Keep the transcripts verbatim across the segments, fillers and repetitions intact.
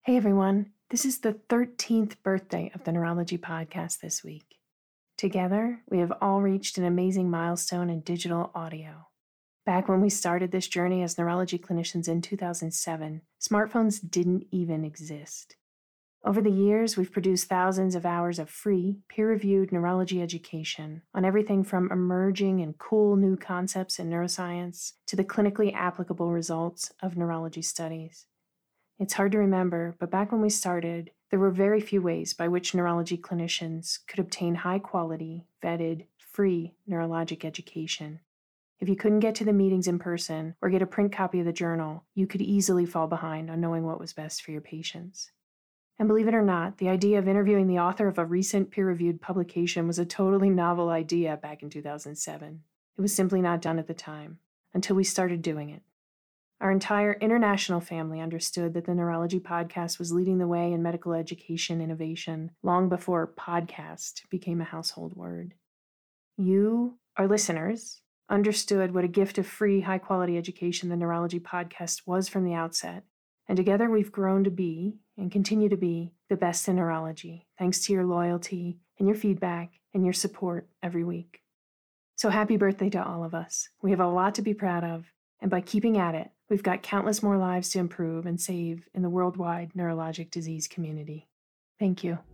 Hey everyone, this is the thirteenth birthday of the Neurology Podcast this week. Together, we have all reached an amazing milestone in digital audio. Back when we started this journey as neurology clinicians in two thousand seven, smartphones didn't even exist. Over the years, we've produced thousands of hours of free, peer-reviewed neurology education on everything from emerging and cool new concepts in neuroscience to the clinically applicable results of neurology studies. It's hard to remember, but back when we started, there were very few ways by which neurology clinicians could obtain high-quality, vetted, free neurologic education. If you couldn't get to the meetings in person or get a print copy of the journal, you could easily fall behind on knowing what was best for your patients. And believe it or not, the idea of interviewing the author of a recent peer-reviewed publication was a totally novel idea back in two thousand seven. It was simply not done at the time, until we started doing it. Our entire international family understood that the Neurology Podcast was leading the way in medical education innovation long before podcast became a household word. You, our listeners, understood what a gift of free, high-quality education the Neurology Podcast was from the outset, and together we've grown to be, and continue to be, the best in neurology, thanks to your loyalty and your feedback and your support every week. So happy birthday to all of us. We have a lot to be proud of, and by keeping at it, we've got countless more lives to improve and save in the worldwide neurologic disease community. Thank you.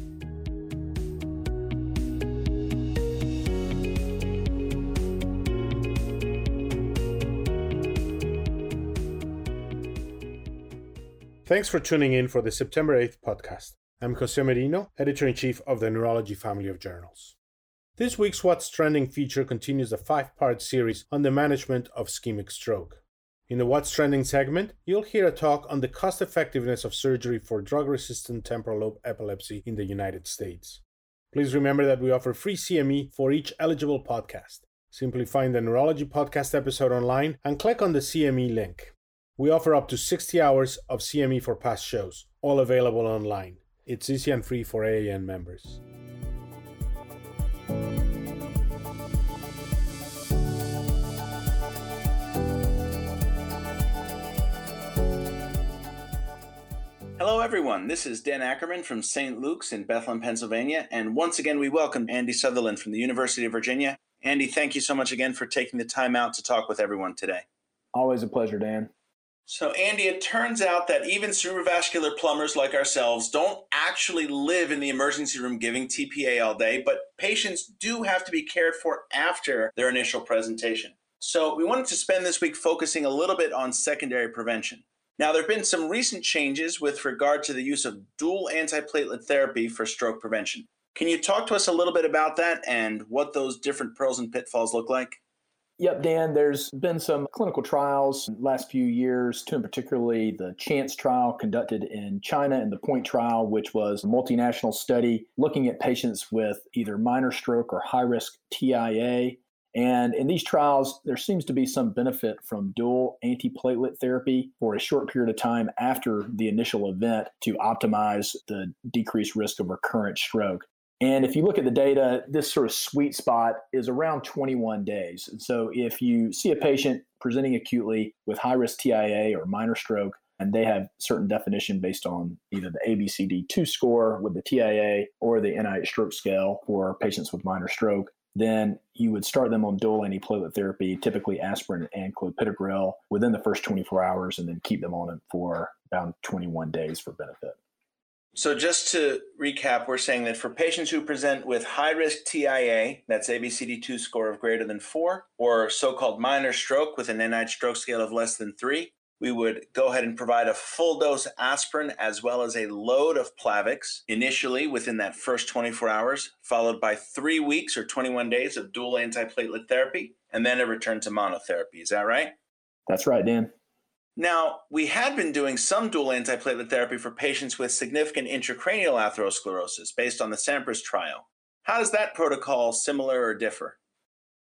Thanks for tuning in for the September eighth podcast. I'm Jose Merino, Editor-in-Chief of the Neurology family of journals. This week's What's Trending feature continues a five-part series on the management of ischemic stroke. In the What's Trending segment, you'll hear a talk on the cost-effectiveness of surgery for drug-resistant temporal lobe epilepsy in the United States. Please remember that we offer free C M E for each eligible podcast. Simply find the Neurology Podcast episode online and click on the C M E link. We offer up to sixty hours of C M E for past shows, all available online. It's easy and free for A A N members. Hello everyone, this is Dan Ackerman from Saint Luke's in Bethlehem, Pennsylvania, and once again we welcome Andy Sutherland from the University of Virginia. Andy, thank you so much again for taking the time out to talk with everyone today. Always a pleasure, Dan. So Andy, it turns out that even cerebrovascular plumbers like ourselves don't actually live in the emergency room giving T P A all day, but patients do have to be cared for after their initial presentation. So we wanted to spend this week focusing a little bit on secondary prevention. Now, there have been some recent changes with regard to the use of dual antiplatelet therapy for stroke prevention. Can you talk to us a little bit about that and what those different pearls and pitfalls look like? Yep, Dan, there's been some clinical trials in the last few years, two in particularly the CHANCE trial conducted in China and the POINT trial, which was a multinational study looking at patients with either minor stroke or high-risk T I A. And in these trials, there seems to be some benefit from dual antiplatelet therapy for a short period of time after the initial event to optimize the decreased risk of recurrent stroke. And if you look at the data, this sort of sweet spot is around twenty-one days. And so if you see a patient presenting acutely with high-risk T I A or minor stroke, and they have certain definition based on either the A B C D two score with the T I A or the N I H stroke scale for patients with minor stroke, then you would start them on dual antiplatelet therapy, typically aspirin and clopidogrel, within the first twenty-four hours, and then keep them on it for about twenty-one days for benefit. So just to recap, we're saying that for patients who present with high-risk T I A, that's A B C D two score of greater than four, or so-called minor stroke with an N I H stroke scale of less than three, we would go ahead and provide a full dose aspirin as well as a load of Plavix initially within that first twenty-four hours, followed by three weeks or twenty-one days of dual antiplatelet therapy, and then a return to monotherapy. Is that right? That's right, Dan. Now, we had been doing some dual antiplatelet therapy for patients with significant intracranial atherosclerosis based on the SAMPRAS trial. How does that protocol similar or differ?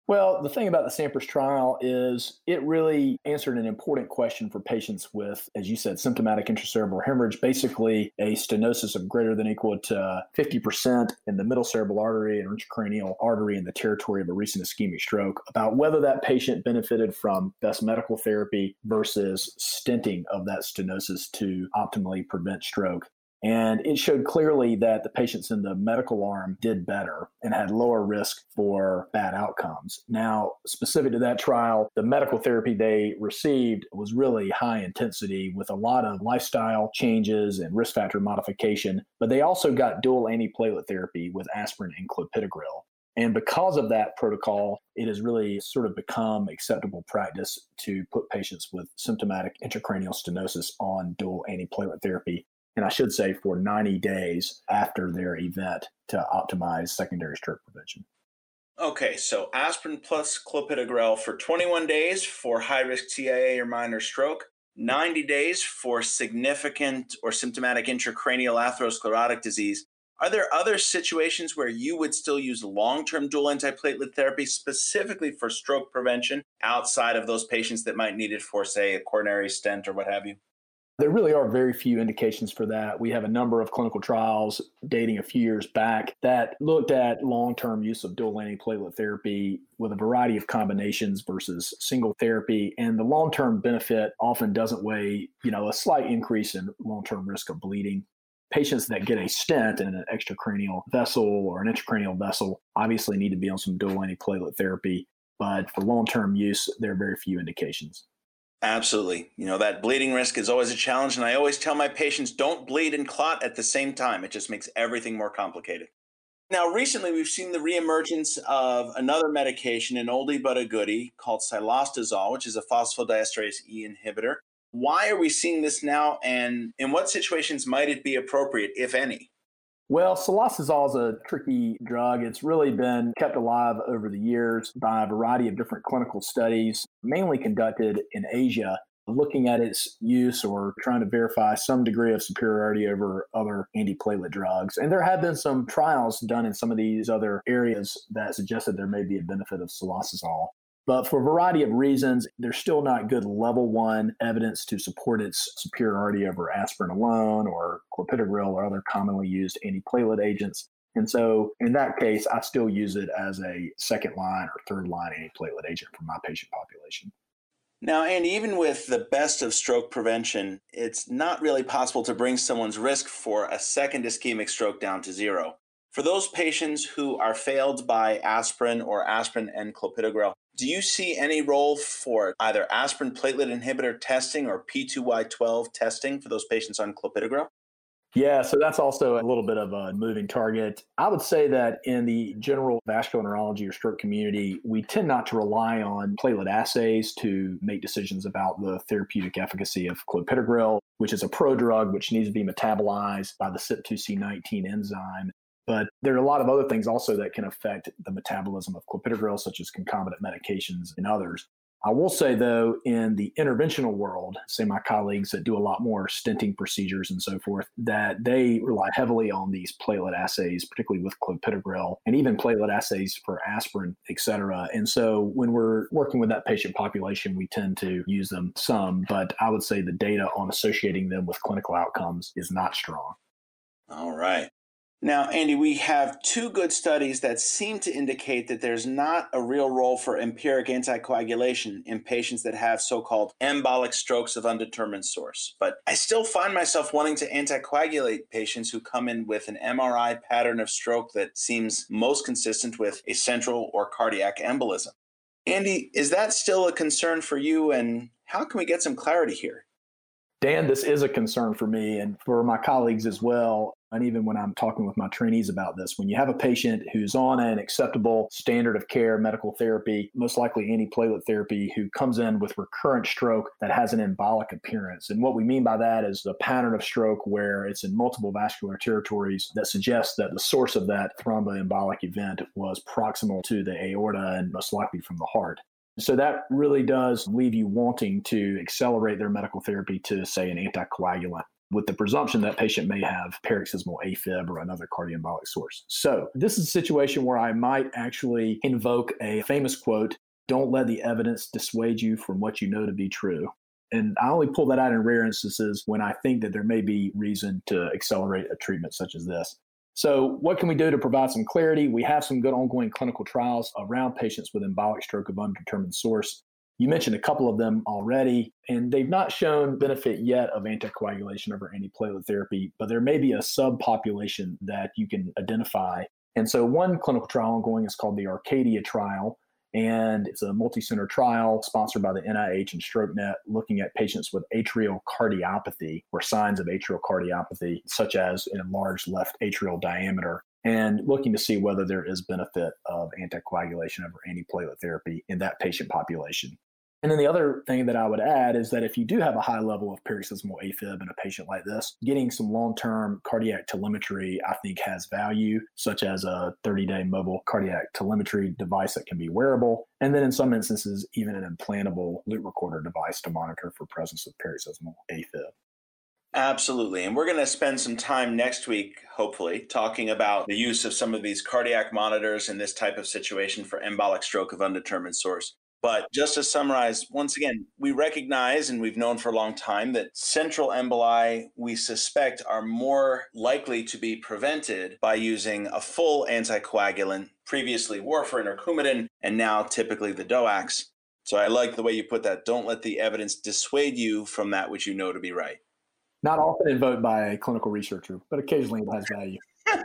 Well, the thing about the Sampras trial is it really answered an important question for patients with, as you said, symptomatic intracerebral hemorrhage, basically a stenosis of greater than or equal to fifty percent in the middle cerebral artery and intracranial artery in the territory of a recent ischemic stroke, about whether that patient benefited from best medical therapy versus stenting of that stenosis to optimally prevent stroke. And it showed clearly that the patients in the medical arm did better and had lower risk for bad outcomes. Now, specific to that trial, the medical therapy they received was really high intensity with a lot of lifestyle changes and risk factor modification, but they also got dual antiplatelet therapy with aspirin and clopidogrel. And because of that protocol, it has really sort of become acceptable practice to put patients with symptomatic intracranial stenosis on dual antiplatelet therapy. And I should say for ninety days after their event to optimize secondary stroke prevention. Okay, so aspirin plus clopidogrel for twenty-one days for high-risk T I A or minor stroke, ninety days for significant or symptomatic intracranial atherosclerotic disease. Are there other situations where you would still use long-term dual antiplatelet therapy specifically for stroke prevention outside of those patients that might need it for, say, a coronary stent or what have you? There really are very few indications for that. We have a number of clinical trials dating a few years back that looked at long-term use of dual antiplatelet therapy with a variety of combinations versus single therapy. And the long-term benefit often doesn't weigh, you know, a slight increase in long-term risk of bleeding. Patients that get a stent in an extracranial vessel or an intracranial vessel obviously need to be on some dual antiplatelet therapy. But for long-term use, there are very few indications. Absolutely. You know, that bleeding risk is always a challenge. And I always tell my patients, don't bleed and clot at the same time. It just makes everything more complicated. Now, recently, we've seen the reemergence of another medication, an oldie but a goodie, called cilostazol, which is a phosphodiesterase E inhibitor. Why are we seeing this now? And in what situations might it be appropriate, if any? Well, cilostazol is a tricky drug. It's really been kept alive over the years by a variety of different clinical studies, mainly conducted in Asia, looking at its use or trying to verify some degree of superiority over other antiplatelet drugs. And there have been some trials done in some of these other areas that suggested there may be a benefit of cilostazol. But for a variety of reasons, there's still not good level one evidence to support its superiority over aspirin alone or clopidogrel or other commonly used antiplatelet agents. And so in that case, I still use it as a second line or third line antiplatelet agent for my patient population. Now, Andy, even with the best of stroke prevention, it's not really possible to bring someone's risk for a second ischemic stroke down to zero. For those patients who are failed by aspirin or aspirin and clopidogrel, do you see any role for either aspirin platelet inhibitor testing or P two Y twelve testing for those patients on clopidogrel? Yeah, so that's also a little bit of a moving target. I would say that in the general vascular neurology or stroke community, we tend not to rely on platelet assays to make decisions about the therapeutic efficacy of clopidogrel, which is a prodrug which needs to be metabolized by the C Y P two C nineteen enzyme. But there are a lot of other things also that can affect the metabolism of clopidogrel, such as concomitant medications and others. I will say, though, in the interventional world, say my colleagues that do a lot more stenting procedures and so forth, that they rely heavily on these platelet assays, particularly with clopidogrel, and even platelet assays for aspirin, et cetera. And so when we're working with that patient population, we tend to use them some, but I would say the data on associating them with clinical outcomes is not strong. All right. Now, Andy, we have two good studies that seem to indicate that there's not a real role for empiric anticoagulation in patients that have so-called embolic strokes of undetermined source. But I still find myself wanting to anticoagulate patients who come in with an M R I pattern of stroke that seems most consistent with a central or cardiac embolism. Andy, is that still a concern for you, and how can we get some clarity here? Dan, this is a concern for me and for my colleagues as well. And even when I'm talking with my trainees about this, when you have a patient who's on an acceptable standard of care medical therapy, most likely antiplatelet therapy, who comes in with recurrent stroke that has an embolic appearance. And what we mean by that is the pattern of stroke where it's in multiple vascular territories that suggests that the source of that thromboembolic event was proximal to the aorta and most likely from the heart. So that really does leave you wanting to accelerate their medical therapy to, say, an anticoagulant. with the presumption that patient may have paroxysmal AFib or another cardioembolic source. So this is a situation where I might actually invoke a famous quote, "Don't let the evidence dissuade you from what you know to be true." And I only pull that out in rare instances when I think that there may be reason to accelerate a treatment such as this. So what can we do to provide some clarity? We have some good ongoing clinical trials around patients with embolic stroke of undetermined source. You mentioned a couple of them already, and they've not shown benefit yet of anticoagulation over antiplatelet therapy, but there may be a subpopulation that you can identify. And so one clinical trial ongoing is called the Arcadia trial, and it's a multi-center trial sponsored by the N I H and StrokeNet looking at patients with atrial cardiopathy or signs of atrial cardiopathy, such as an enlarged left atrial diameter, and looking to see whether there is benefit of anticoagulation over antiplatelet therapy in that patient population. And then the other thing that I would add is that if you do have a high level of paroxysmal AFib in a patient like this, getting some long-term cardiac telemetry, I think, has value, such as a thirty-day mobile cardiac telemetry device that can be wearable. And then in some instances, even an implantable loop recorder device to monitor for presence of paroxysmal AFib. Absolutely. And we're going to spend some time next week, hopefully, talking about the use of some of these cardiac monitors in this type of situation for embolic stroke of undetermined source. But just to summarize, once again, we recognize, and we've known for a long time, that central emboli, we suspect, are more likely to be prevented by using a full anticoagulant, previously warfarin or Coumadin, and now typically the D O A Cs. So I like the way you put that. Don't let the evidence dissuade you from that which you know to be right. Not often invoked by a clinical researcher, but occasionally it has value.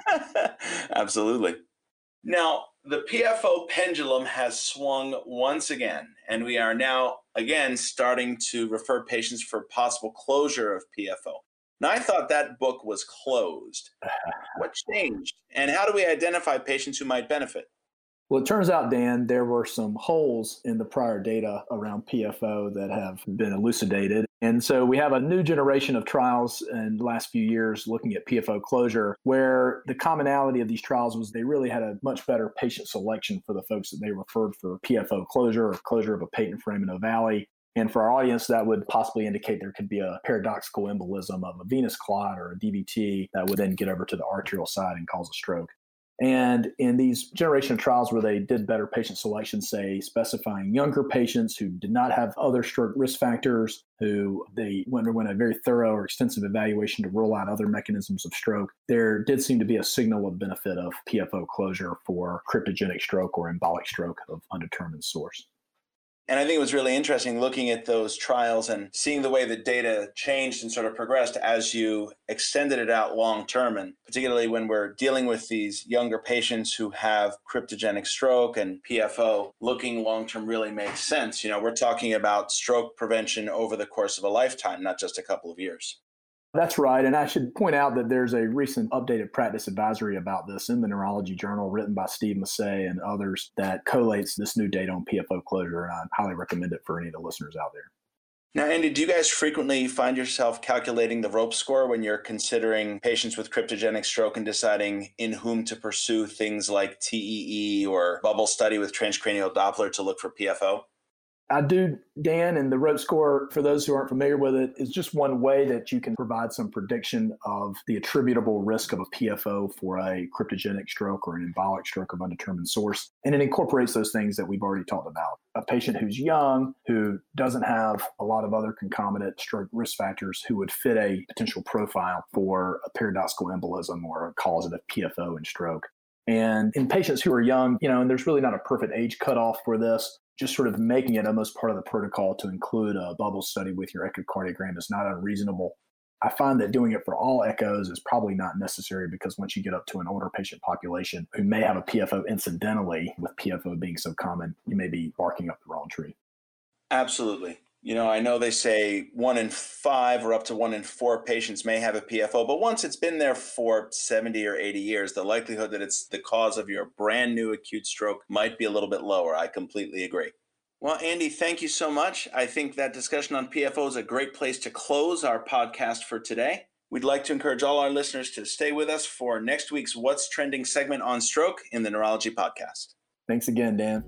Absolutely. Now, the P F O pendulum has swung once again, and we are now, again, starting to refer patients for possible closure of P F O. Now, I thought that book was closed. What changed? And how do we identify patients who might benefit? Well, it turns out, Dan, there were some holes in the prior data around P F O that have been elucidated. And so we have a new generation of trials in the last few years looking at P F O closure, where the commonality of these trials was they really had a much better patient selection for the folks that they referred for P F O closure or closure of a patent foramen ovale. And for our audience, that would possibly indicate there could be a paradoxical embolism of a venous clot or a D V T that would then get over to the arterial side and cause a stroke. And in these generation of trials where they did better patient selection, say specifying younger patients who did not have other stroke risk factors, who they underwent a very thorough or extensive evaluation to rule out other mechanisms of stroke, there did seem to be a signal of benefit of P F O closure for cryptogenic stroke or embolic stroke of undetermined source. And I think it was really interesting looking at those trials and seeing the way the data changed and sort of progressed as you extended it out long term. And particularly when we're dealing with these younger patients who have cryptogenic stroke and P F O, looking long term really makes sense. You know, we're talking about stroke prevention over the course of a lifetime, not just a couple of years. That's right. And I should point out that there's a recent updated practice advisory about this in the Neurology Journal written by Steve Massey and others that collates this new data on P F O closure. And I highly recommend it for any of the listeners out there. Now, Andy, do you guys frequently find yourself calculating the ROPE score when you're considering patients with cryptogenic stroke and deciding in whom to pursue things like T E E or bubble study with transcranial Doppler to look for P F O? I do, Dan, and the ROPE score, for those who aren't familiar with it, is just one way that you can provide some prediction of the attributable risk of a P F O for a cryptogenic stroke or an embolic stroke of undetermined source. And it incorporates those things that we've already talked about. A patient who's young, who doesn't have a lot of other concomitant stroke risk factors, who would fit a potential profile for a paradoxical embolism or a causative P F O in stroke. And in patients who are young, you know, and there's really not a perfect age cutoff for this, just sort of making it almost part of the protocol to include a bubble study with your echocardiogram is not unreasonable. I find that doing it for all echoes is probably not necessary because once you get up to an older patient population who may have a P F O incidentally, with P F O being so common, you may be barking up the wrong tree. Absolutely. You know, I know they say one in five or up to one in four patients may have a P F O, but once it's been there for seventy or eighty years, the likelihood that it's the cause of your brand new acute stroke might be a little bit lower. I completely agree. Well, Andy, thank you so much. I think that discussion on P F O is a great place to close our podcast for today. We'd like to encourage all our listeners to stay with us for next week's What's Trending segment on stroke in the Neurology Podcast. Thanks again, Dan.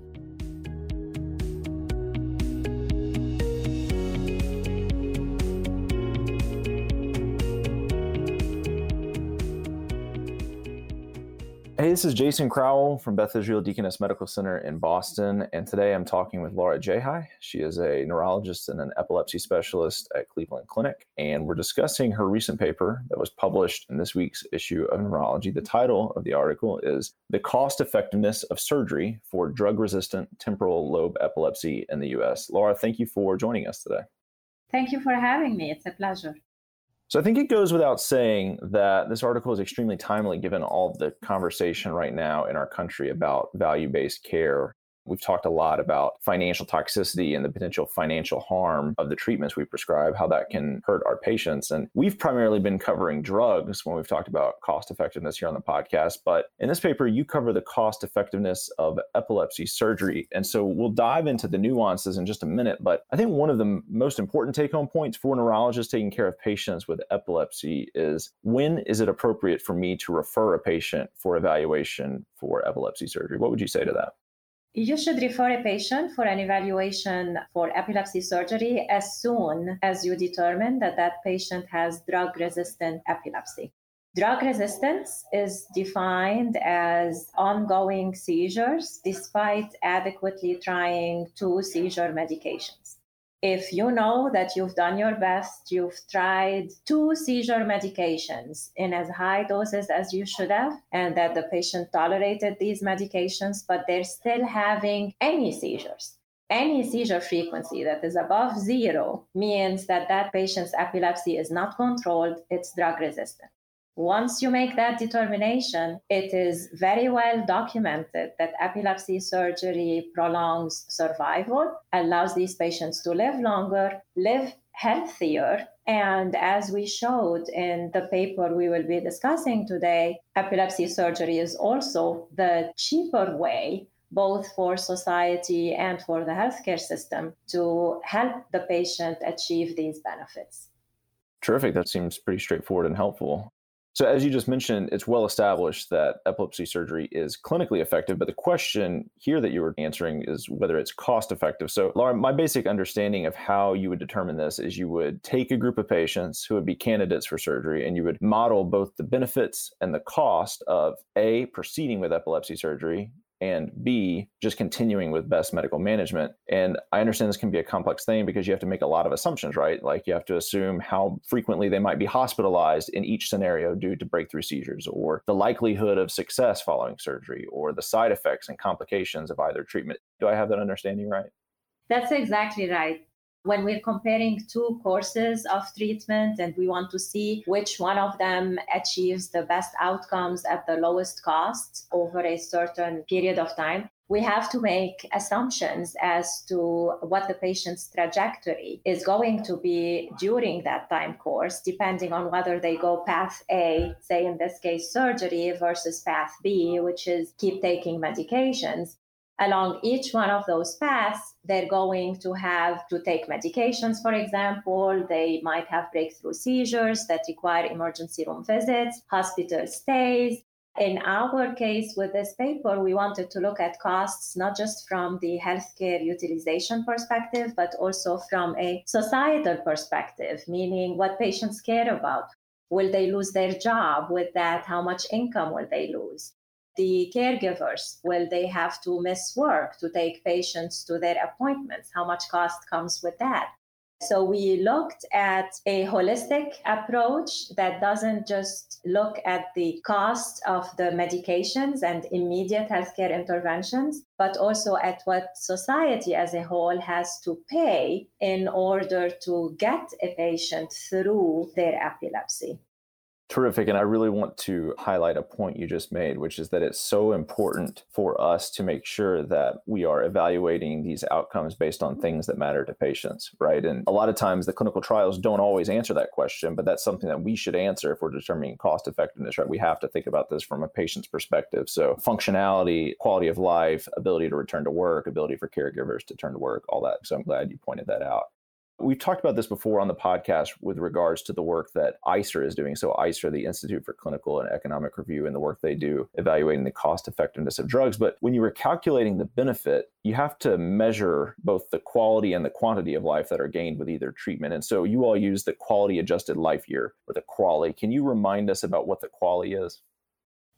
Hey, this is Jason Crowell from Beth Israel Deaconess Medical Center in Boston, and today I'm talking with Laura Jahai. She is a neurologist and an epilepsy specialist at Cleveland Clinic, and we're discussing her recent paper that was published in this week's issue of Neurology. The title of the article is The Cost Effectiveness of Surgery for Drug-Resistant Temporal Lobe Epilepsy in the U S. Laura, thank you for joining us today. Thank you for having me. It's a pleasure. So I think it goes without saying that this article is extremely timely given all the conversation right now in our country about value-based care. We've talked a lot about financial toxicity and the potential financial harm of the treatments we prescribe, how that can hurt our patients. And we've primarily been covering drugs when we've talked about cost effectiveness here on the podcast. But in this paper, you cover the cost effectiveness of epilepsy surgery. And so we'll dive into the nuances in just a minute. But I think one of the most important take-home points for neurologists taking care of patients with epilepsy is, when is it appropriate for me to refer a patient for evaluation for epilepsy surgery? What would you say to that? You should refer a patient for an evaluation for epilepsy surgery as soon as you determine that that patient has drug-resistant epilepsy. Drug resistance is defined as ongoing seizures despite adequately trying two seizure medications. If you know that you've done your best, you've tried two seizure medications in as high doses as you should have, and that the patient tolerated these medications, but they're still having any seizures, any seizure frequency that is above zero, means that that patient's epilepsy is not controlled, it's drug resistant. Once you make that determination, it is very well documented that epilepsy surgery prolongs survival, allows these patients to live longer, live healthier. And as we showed in the paper we will be discussing today, epilepsy surgery is also the cheaper way, both for society and for the healthcare system, to help the patient achieve these benefits. Terrific. That seems pretty straightforward and helpful. So as you just mentioned, it's well established that epilepsy surgery is clinically effective, but the question here that you were answering is whether it's cost effective. So Laura, my basic understanding of how you would determine this is you would take a group of patients who would be candidates for surgery, and you would model both the benefits and the cost of A, proceeding with epilepsy surgery, and B, just continuing with best medical management. And I understand this can be a complex thing because you have to make a lot of assumptions, right? Like you have to assume how frequently they might be hospitalized in each scenario due to breakthrough seizures, or the likelihood of success following surgery, or the side effects and complications of either treatment. Do I have that understanding right? That's exactly right. When we're comparing two courses of treatment and we want to see which one of them achieves the best outcomes at the lowest cost over a certain period of time, we have to make assumptions as to what the patient's trajectory is going to be during that time course, depending on whether they go path A, say in this case surgery, versus path B, which is keep taking medications. Along each one of those paths, they're going to have to take medications, for example. They might have breakthrough seizures that require emergency room visits, hospital stays. In our case with this paper, we wanted to look at costs, not just from the healthcare utilization perspective, but also from a societal perspective, meaning what patients care about. Will they lose their job? With that, how much income will they lose? The caregivers, will they have to miss work to take patients to their appointments? How much cost comes with that? So we looked at a holistic approach that doesn't just look at the cost of the medications and immediate healthcare interventions, but also at what society as a whole has to pay in order to get a patient through their epilepsy. Terrific. And I really want to highlight a point you just made, which is that it's so important for us to make sure that we are evaluating these outcomes based on things that matter to patients, right? And a lot of times the clinical trials don't always answer that question, but that's something that we should answer if we're determining cost effectiveness, right? We have to think about this from a patient's perspective. So functionality, quality of life, ability to return to work, ability for caregivers to turn to work, all that. So I'm glad you pointed that out. We've talked about this before on the podcast with regards to the work that I C E R is doing. So I C E R, the Institute for Clinical and Economic Review, and the work they do evaluating the cost effectiveness of drugs. But when you were calculating the benefit, you have to measure both the quality and the quantity of life that are gained with either treatment. And so you all use the quality adjusted life year, or the QALY. Can you remind us about what the QALY is?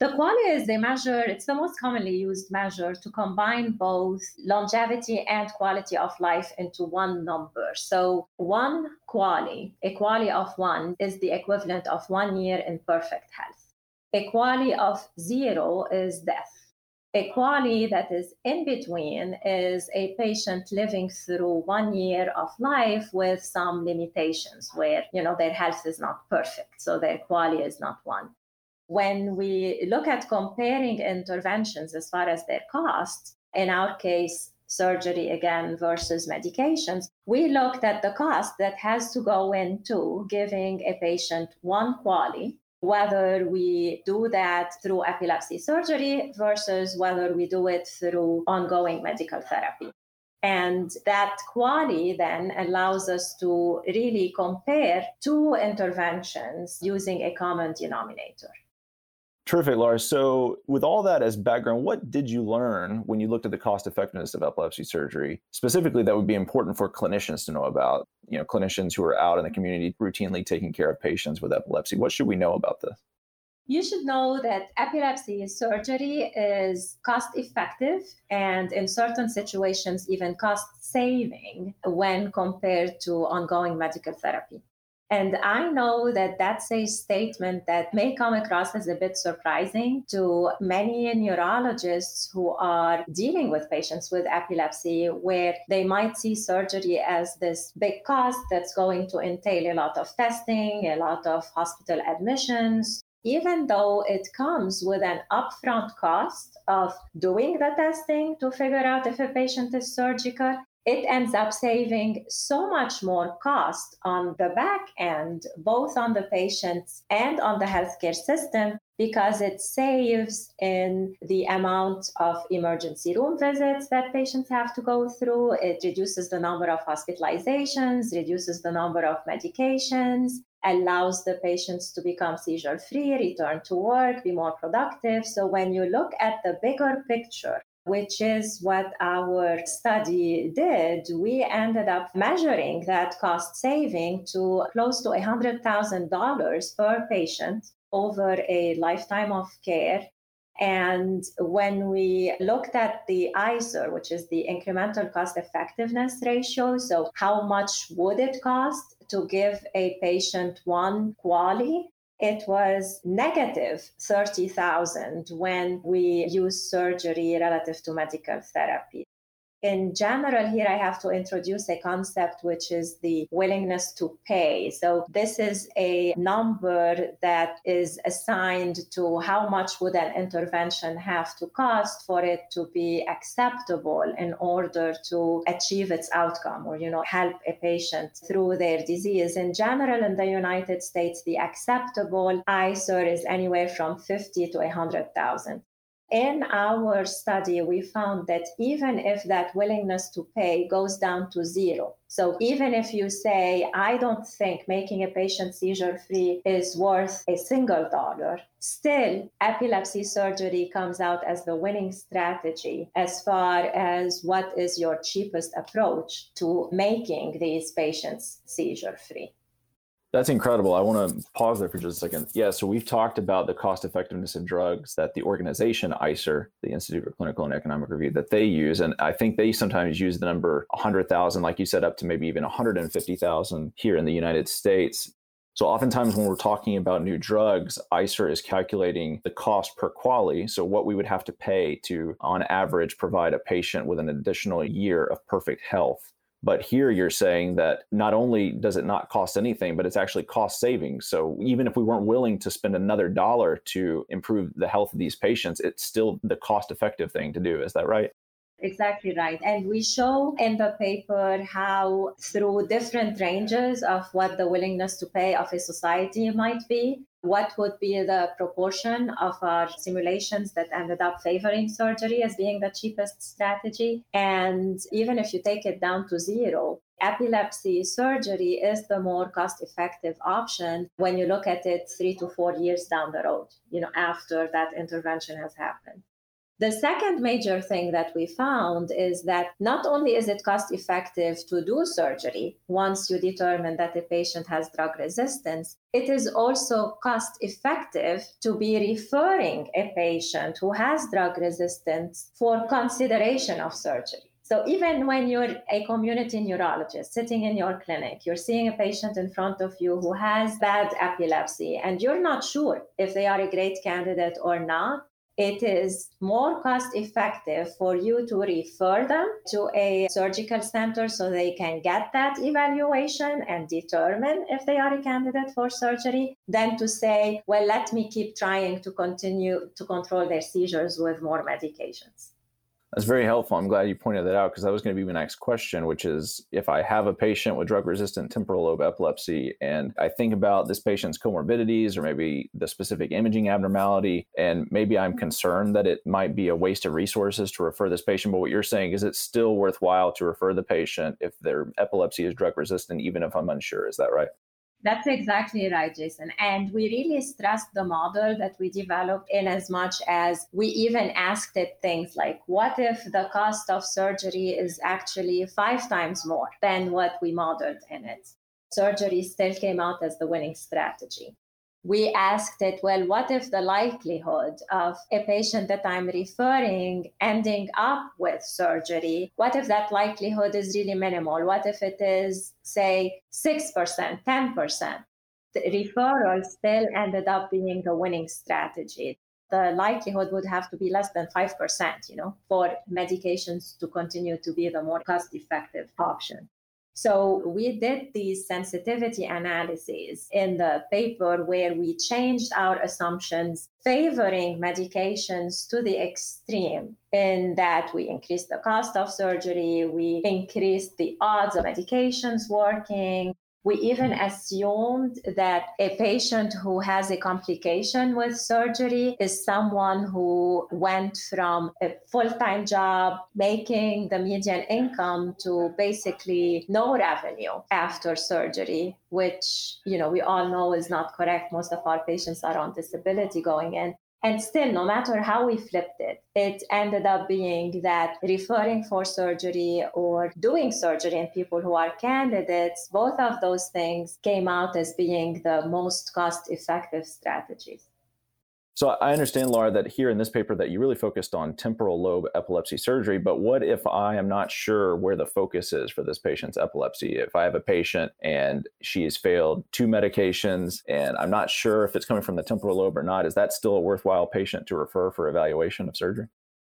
The QALY is a measure, it's the most commonly used measure to combine both longevity and quality of life into one number. So one QALY, a QALY of one, is the equivalent of one year in perfect health. A QALY of zero is death. A QALY that is in between is a patient living through one year of life with some limitations where, you know, their health is not perfect, so their QALY is not one. When we look at comparing interventions as far as their costs, in our case, surgery again versus medications, we looked at the cost that has to go into giving a patient one QALY, whether we do that through epilepsy surgery versus whether we do it through ongoing medical therapy. And that QALY then allows us to really compare two interventions using a common denominator. Terrific, Lars. So with all that as background, what did you learn when you looked at the cost effectiveness of epilepsy surgery? Specifically, that would be important for clinicians to know about, you know, clinicians who are out in the community routinely taking care of patients with epilepsy. What should we know about this? You should know that epilepsy surgery is cost effective and in certain situations even cost saving when compared to ongoing medical therapy. And I know that that's a statement that may come across as a bit surprising to many neurologists who are dealing with patients with epilepsy, where they might see surgery as this big cost that's going to entail a lot of testing, a lot of hospital admissions, even though it comes with an upfront cost of doing the testing to figure out if a patient is surgical. It ends up saving so much more cost on the back end, both on the patients and on the healthcare system, because it saves in the amount of emergency room visits that patients have to go through. It reduces the number of hospitalizations, reduces the number of medications, allows the patients to become seizure-free, return to work, be more productive. So when you look at the bigger picture, which is what our study did, we ended up measuring that cost saving to close to one hundred thousand dollars per patient over a lifetime of care. And when we looked at the I C E R, which is the incremental cost effectiveness ratio, so how much would it cost to give a patient one QALY, it was negative thirty thousand when we use surgery relative to medical therapy. In general, here I have to introduce a concept which is the willingness to pay. So this is a number that is assigned to how much would an intervention have to cost for it to be acceptable in order to achieve its outcome or, you know, help a patient through their disease. In general, in the United States, the acceptable I C E R is anywhere from fifty to one hundred thousand. In our study, we found that even if that willingness to pay goes down to zero, so even if you say, I don't think making a patient seizure-free is worth a single dollar, still epilepsy surgery comes out as the winning strategy as far as what is your cheapest approach to making these patients seizure-free. That's incredible. I want to pause there for just a second. Yeah, so we've talked about the cost effectiveness of drugs that the organization I C E R, the Institute for Clinical and Economic Review, that they use. And I think they sometimes use the number one hundred thousand, like you said, up to maybe even one hundred fifty thousand here in the United States. So oftentimes when we're talking about new drugs, I C E R is calculating the cost per QALY. So what we would have to pay to, on average, provide a patient with an additional year of perfect health. But here you're saying that not only does it not cost anything, but it's actually cost savings. So even if we weren't willing to spend another dollar to improve the health of these patients, it's still the cost effective thing to do. Is that right? Exactly right. And we show in the paper how through different ranges of what the willingness to pay of a society might be, what would be the proportion of our simulations that ended up favoring surgery as being the cheapest strategy. And even if you take it down to zero, epilepsy surgery is the more cost-effective option when you look at it three to four years down the road, you know, after that intervention has happened. The second major thing that we found is that not only is it cost effective to do surgery once you determine that the patient has drug resistance, it is also cost effective to be referring a patient who has drug resistance for consideration of surgery. So even when you're a community neurologist sitting in your clinic, you're seeing a patient in front of you who has bad epilepsy, and you're not sure if they are a great candidate or not, it is more cost effective for you to refer them to a surgical center so they can get that evaluation and determine if they are a candidate for surgery than to say, well, let me keep trying to continue to control their seizures with more medications. That's very helpful. I'm glad you pointed that out, because that was going to be my next question, which is if I have a patient with drug-resistant temporal lobe epilepsy and I think about this patient's comorbidities or maybe the specific imaging abnormality, and maybe I'm concerned that it might be a waste of resources to refer this patient, but what you're saying is it's still worthwhile to refer the patient if their epilepsy is drug-resistant, even if I'm unsure. Is that right? That's exactly right, Jason. And we really stressed the model that we developed in as much as we even asked it things like, what if the cost of surgery is actually five times more than what we modeled in it? Surgery still came out as the winning strategy. We asked it, well, what if the likelihood of a patient that I'm referring ending up with surgery, what if that likelihood is really minimal? What if it is, say, six percent, ten percent? The referral still ended up being the winning strategy. The likelihood would have to be less than five percent, you know, for medications to continue to be the more cost-effective option. So we did these sensitivity analyses in the paper where we changed our assumptions, favoring medications to the extreme in that we increased the cost of surgery, we increased the odds of medications working. We even assumed that a patient who has a complication with surgery is someone who went from a full-time job making the median income to basically no revenue after surgery, which, you know, we all know is not correct. Most of our patients are on disability going in. And still, no matter how we flipped it, it ended up being that referring for surgery or doing surgery in people who are candidates, both of those things came out as being the most cost-effective strategies. So I understand, Laura, that here in this paper that you really focused on temporal lobe epilepsy surgery, but what if I am not sure where the focus is for this patient's epilepsy? If I have a patient and she has failed two medications and I'm not sure if it's coming from the temporal lobe or not, is that still a worthwhile patient to refer for evaluation of surgery?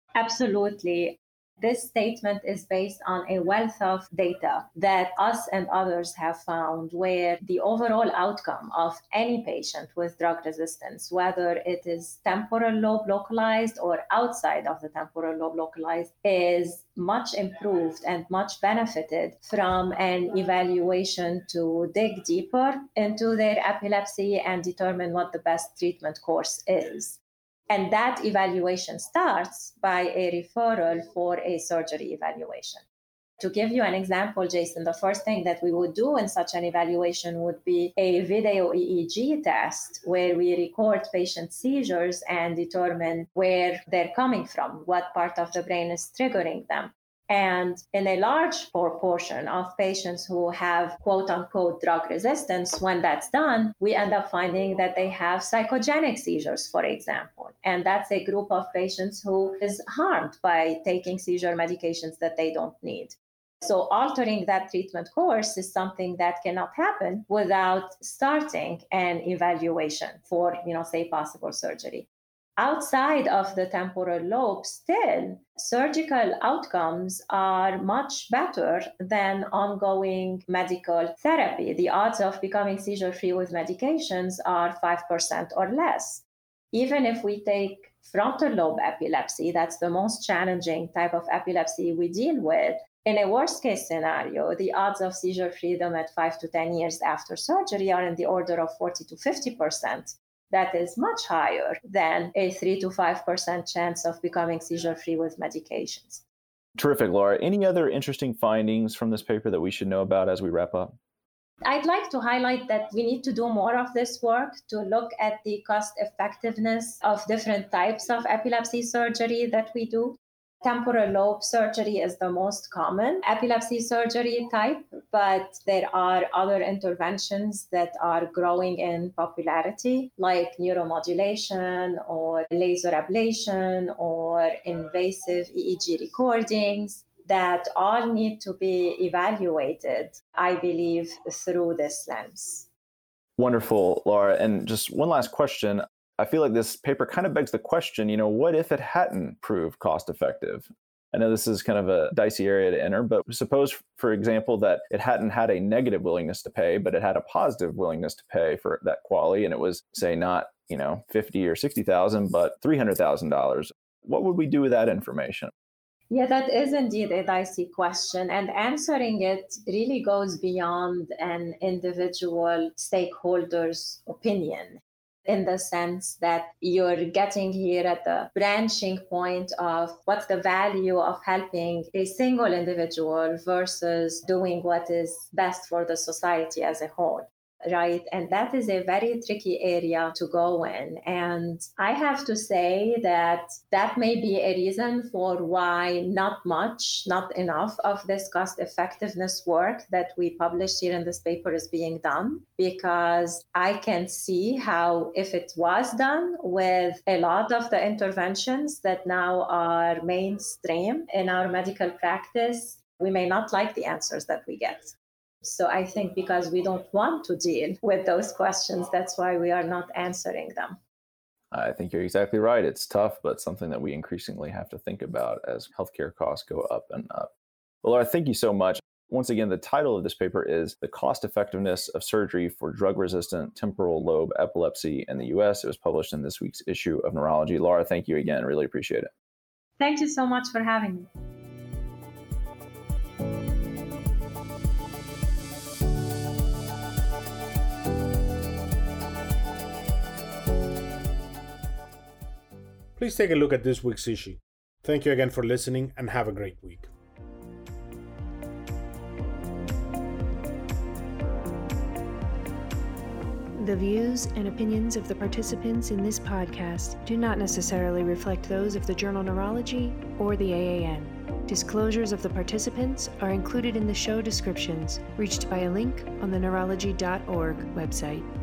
Absolutely. This statement is based on a wealth of data that us and others have found where the overall outcome of any patient with drug resistance, whether it is temporal lobe localized or outside of the temporal lobe localized, is much improved and much benefited from an evaluation to dig deeper into their epilepsy and determine what the best treatment course is. And that evaluation starts by a referral for a surgery evaluation. To give you an example, Jason, the first thing that we would do in such an evaluation would be a video E E G test where we record patient seizures and determine where they're coming from, what part of the brain is triggering them. And in a large proportion of patients who have quote unquote drug resistance, when that's done, we end up finding that they have psychogenic seizures, for example. And that's a group of patients who is harmed by taking seizure medications that they don't need. So altering that treatment course is something that cannot happen without starting an evaluation for, you know, say, possible surgery. Outside of the temporal lobe, still, surgical outcomes are much better than ongoing medical therapy. The odds of becoming seizure-free with medications are five percent or less. Even if we take frontal lobe epilepsy, that's the most challenging type of epilepsy we deal with. In a worst-case scenario, the odds of seizure freedom at five to ten years after surgery are in the order of forty to fifty percent. That is much higher than a three to five percent chance of becoming seizure-free with medications. Terrific, Laura. Any other interesting findings from this paper that we should know about as we wrap up? I'd like to highlight that we need to do more of this work to look at the cost effectiveness of different types of epilepsy surgery that we do. Temporal lobe surgery is the most common epilepsy surgery type, but there are other interventions that are growing in popularity, like neuromodulation or laser ablation or invasive E E G recordings, that all need to be evaluated, I believe, through this lens. Wonderful, Laura. And just one last question. I feel like this paper kind of begs the question, you know, what if it hadn't proved cost effective? I know this is kind of a dicey area to enter, but suppose, for example, that it hadn't had a negative willingness to pay, but it had a positive willingness to pay for that quality, and it was, say, not, you know, fifty or sixty thousand, but three hundred thousand dollars. What would we do with that information? Yeah, that is indeed a dicey question, and answering it really goes beyond an individual stakeholder's opinion, in the sense that you're getting here at the branching point of what's the value of helping a single individual versus doing what is best for the society as a whole. Right. And that is a very tricky area to go in. And I have to say that that may be a reason for why not much, not enough of this cost effectiveness work that we published here in this paper is being done, because I can see how if it was done with a lot of the interventions that now are mainstream in our medical practice, we may not like the answers that we get. So I think because we don't want to deal with those questions, that's why we are not answering them. I think you're exactly right. It's tough, but something that we increasingly have to think about as healthcare costs go up and up. Well, Laura, thank you so much. Once again, the title of this paper is The Cost Effectiveness of Surgery for Drug-Resistant Temporal Lobe Epilepsy in the U S. It was published in this week's issue of Neurology. Laura, thank you again. Really appreciate it. Thank you so much for having me. Please take a look at this week's issue. Thank you again for listening and have a great week. The views and opinions of the participants in this podcast do not necessarily reflect those of the journal Neurology or the A A N. Disclosures of the participants are included in the show descriptions, reached by a link on the neurology dot org website.